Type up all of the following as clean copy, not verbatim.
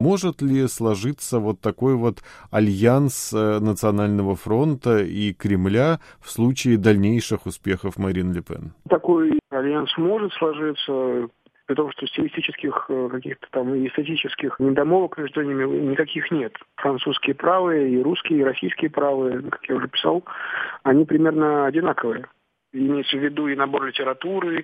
Может ли сложиться вот такой вот альянс Национального фронта и Кремля в случае дальнейших успехов Марин Ле Пен? Такой альянс может сложиться, при том, что стилистических каких-то там и эстетических недомолвок между ними никаких нет. Французские правые, и русские, и российские правые, как я уже писал, они примерно одинаковые. Имеется в виду и набор литературы,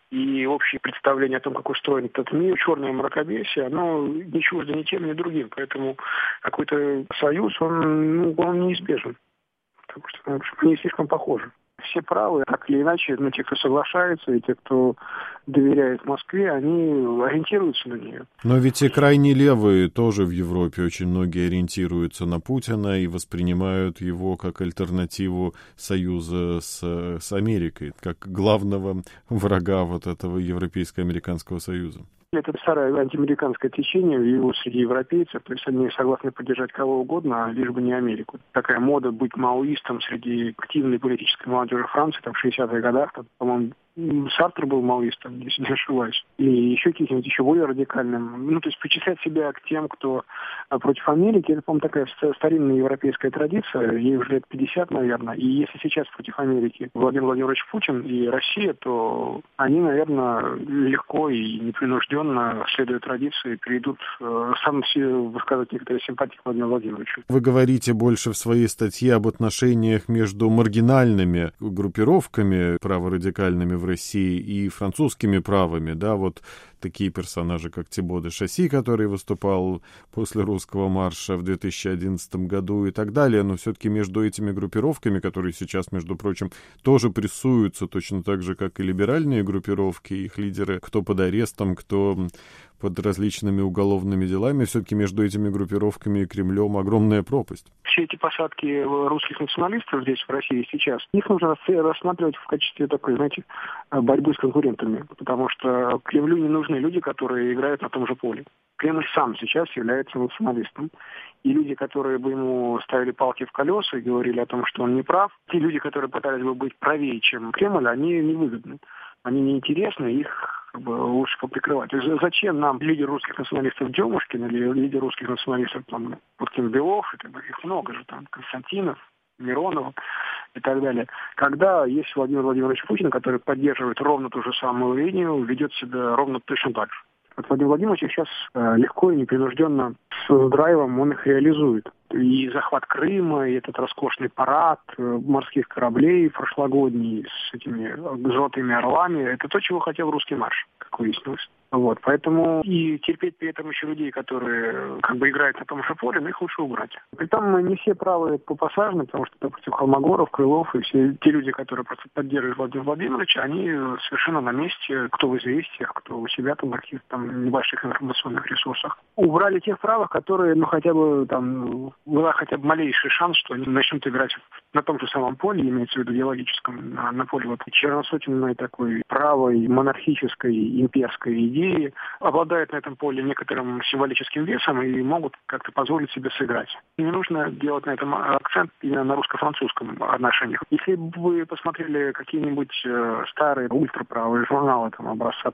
и общее представление о том, как устроен этот мир, черное мракобесие, оно не чуждо ни тем, ни другим. Поэтому какой-то союз, он неизбежен. Потому что они слишком похожи. Все правы, так или иначе, те, кто соглашается, и те, кто доверяет Москве, они ориентируются на нее. Но ведь и крайне левые тоже в Европе очень многие ориентируются на Путина и воспринимают его как альтернативу союза с Америкой, как главного врага вот этого Европейско-американского союза. Это старое антиамериканское течение среди европейцев, то есть они согласны поддержать кого угодно, лишь бы не Америку. Такая мода быть маоистом среди активной политической молодежи Франции, там, в 60-х годах, там, по-моему, Сартр был маоистом, если не ошибаюсь, и еще каким-нибудь еще более радикальным. То есть причислять себя к тем, кто против Америки, это, по-моему, такая старинная европейская традиция, ей уже лет 50, наверное, и если сейчас против Америки Владимир Владимирович Путин и Россия, то они, наверное, легко и непринужденно, следуя традиции, перейдут сам высказывать некоторые симпатии к Владимиру Владимировичу. Вы говорите больше в своей статье об отношениях между маргинальными группировками праворадикальными в России и французскими правыми, да, вот такие персонажи, как Тибо де Шасси, который выступал после русского марша в 2011 году и так далее, но все-таки между этими группировками, которые сейчас, между прочим, тоже прессуются точно так же, как и либеральные группировки, их лидеры, кто под арестом, кто под различными уголовными делами, все-таки между этими группировками и Кремлем огромная пропасть. Все эти посадки русских националистов здесь, в России, сейчас, их нужно рассматривать в качестве такой, знаете, борьбы с конкурентами, потому что Кремлю не нужны люди, которые играют на том же поле. Кремль сам сейчас является националистом. И люди, которые бы ему ставили палки в колеса и говорили о том, что он не прав, те люди, которые пытались бы быть правее, чем Кремль, они невыгодны. Они неинтересны, их лучше поприкрывать. Зачем нам лидер русских националистов Демушкин или лидер русских националистов Путкин Белов, их много же там, Константинов, Миронов и так далее. Когда есть Владимир Владимирович Путин, который поддерживает ровно ту же самую линию, ведет себя ровно точно так же. Вот Владимир Владимирович сейчас легко и непринужденно с драйвом он их реализует. И захват Крыма, и этот роскошный парад морских кораблей прошлогодний с этими золотыми орлами, это то, чего хотел русский марш, как выяснилось. Вот, поэтому и терпеть при этом еще людей, которые играют на том же поле, но их лучше убрать. Притом не все правые посажены, потому что, допустим, Холмогоров, Крылов и все те люди, которые просто поддерживают Владимира Владимировича, они совершенно на месте, кто в «Известиях», кто у себя там на каких-то там небольших информационных ресурсах. Убрали тех правых, которые, хотя бы там, была хотя бы малейший шанс, что они начнут играть на том же самом поле, имеется в виду идеологическом, на поле черносотенной такой правой, монархической, имперской идеи, обладают на этом поле некоторым символическим весом и могут как-то позволить себе сыграть. Не нужно делать на этом акцент именно на русско-французском отношениях. Если бы вы посмотрели какие-нибудь старые ультраправые журналы образца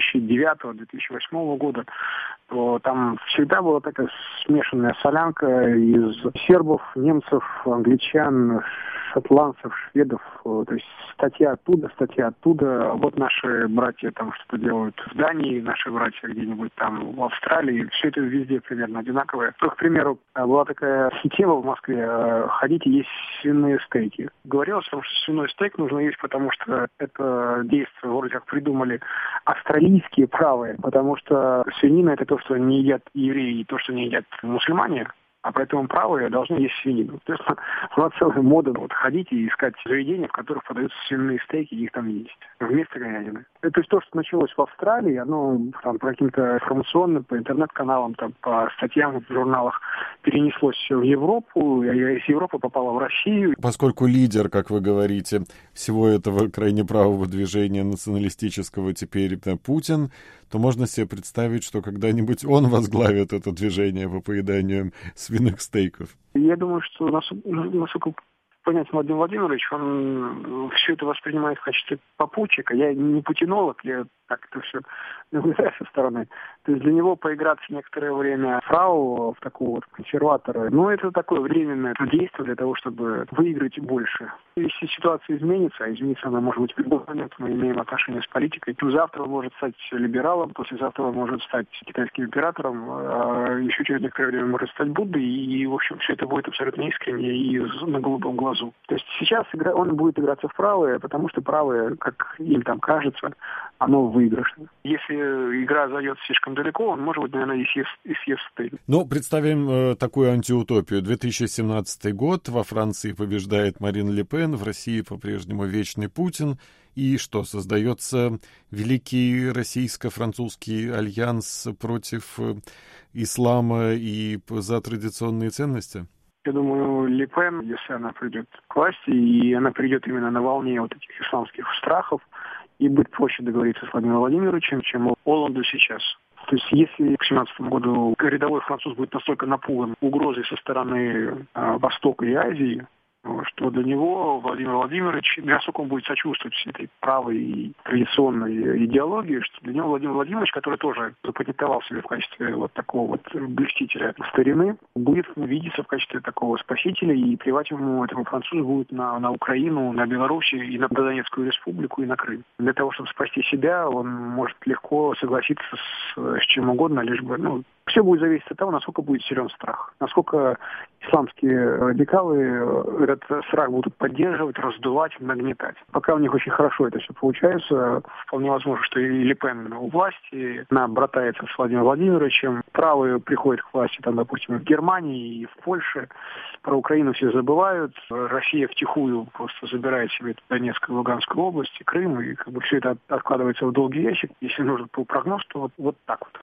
2009-2008 года, то там всегда была такая смешанная солянка из сербов, немцев, англичан, шотландцев, шведов, то есть статья оттуда, вот наши братья там что-то делают в Дании, наши братья где-нибудь там в Австралии, все это везде примерно одинаковое. То, к примеру, была такая тема в Москве, ходите есть свиные стейки. Говорилось о том, что свиной стейк нужно есть, потому что это действие вроде как придумали австралийские правые, потому что свинина это то, что не едят евреи, и то, что не едят мусульмане. А поэтому правые должны есть свинину. То есть была целая мода ходить и искать заведения, в которых подаются свиные стейки, и их там есть. Вместо говядины. То есть то, что началось в Австралии, оно по каким-то информационным, по интернет-каналам, по статьям в журналах перенеслось в Европу, и из Европы попало в Россию. Поскольку лидер, как вы говорите, всего этого крайне правого движения националистического теперь Путин, то можно себе представить, что когда-нибудь он возглавит это движение по поеданию свиных стейков. Я думаю, что насколько понятен Владимир Владимирович, он все это воспринимает в качестве попутчика. Я не путинолог, я как это все наблюдает со стороны. То есть для него поиграться некоторое время фрау в такого вот консерватора, это такое временное действие для того, чтобы выиграть больше. Если ситуация изменится, а изменится она может быть в любой момент, мы имеем отношение с политикой, то завтра он может стать либералом, послезавтра он может стать китайским императором, а еще через некоторое время может стать Буддой, и в общем, все это будет абсолютно искренне и на голубом глазу. То есть сейчас он будет играться в правое, потому что правое, как им там кажется, оно выигрышно. Если игра зайдет слишком далеко, он, может быть, наверное, и съест стыль. Представим такую антиутопию. 2017 год, во Франции побеждает Марин Ле Пен, в России по-прежнему вечный Путин. И что, создается великий российско-французский альянс против ислама и за традиционные ценности? Я думаю, Ле Пен, если она придет к власти, и она придет именно на волне вот этих исламских страхов, и будет проще договориться с Владимиром Владимировичем, чем Оланду сейчас. То есть если к 2017 году рядовой француз будет настолько напуган угрозой со стороны Востока и Азии, что для него Владимир Владимирович, насколько он будет сочувствовать всей этой правой и традиционной идеологии, что для него Владимир Владимирович, который тоже запатентовал себя в качестве вот такого вот блюстителя старины, будет видеться в качестве такого спасителя, и плевать этому французу будет на Украину, на Белоруссию, и на Донецкую республику, и на Крым. Для того, чтобы спасти себя, он может легко согласиться с чем угодно, лишь бы, все будет зависеть от того, насколько будет силен страх, насколько исламские радикалы этот страх будут поддерживать, раздувать, нагнетать. Пока у них очень хорошо это все получается, вполне возможно, что и Ле Пен у власти, она братается с Владимиром Владимировичем, правые приходят к власти, допустим, в Германии и в Польше, про Украину все забывают, Россия втихую просто забирает себе Донецкую и Луганскую области, Крым, и все это откладывается в долгий ящик. Если нужен был прогноз, то вот так вот.